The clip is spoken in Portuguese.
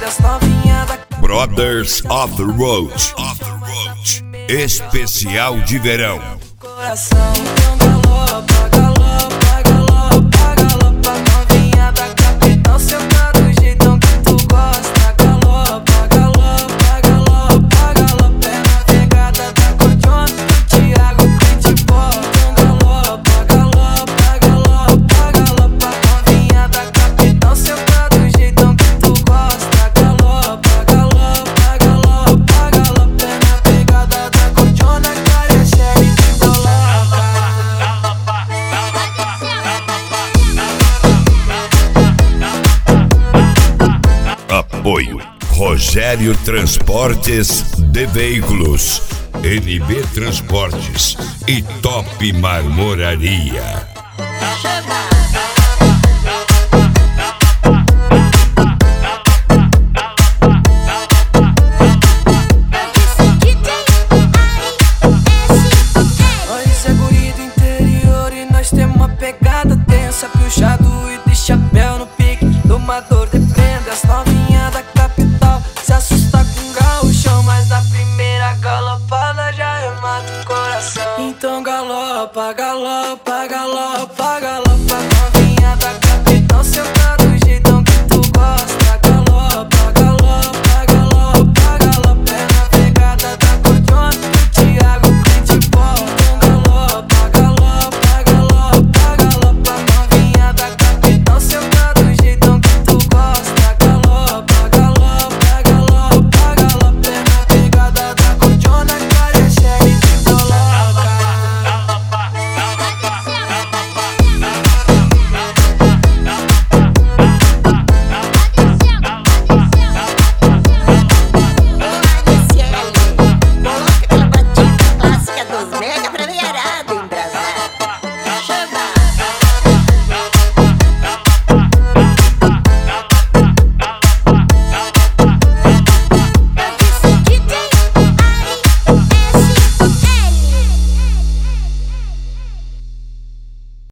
prende as novinhas da Brothers of the Road, especial de verão. coração. Então galopa, galopa, galopa, galopa, novinha da capital, senta do jeitão que tu gosta. Galopa, galopa, galopa, galopa, é na pegada da Cordiona, do Thiago Pitbull. Então galopa, galopa, galopa, galopa, novinha da capital, senta do jeitão que tu gosta. Galopa, galopa, galopa, galopa, é na pegada da Cordiona, cara, é série de galopa. Apoio Rogério Transportes de Veículos, NB Transportes e Top Marmoraria. Nós é guri do interior e nós temos uma pegada tensa, puxado e de chapéu no pique, domador de prenda. As novinhas da capital se assusta com gaúchão, mas na primeira galopada já remata o coração. Então galopa, galopa,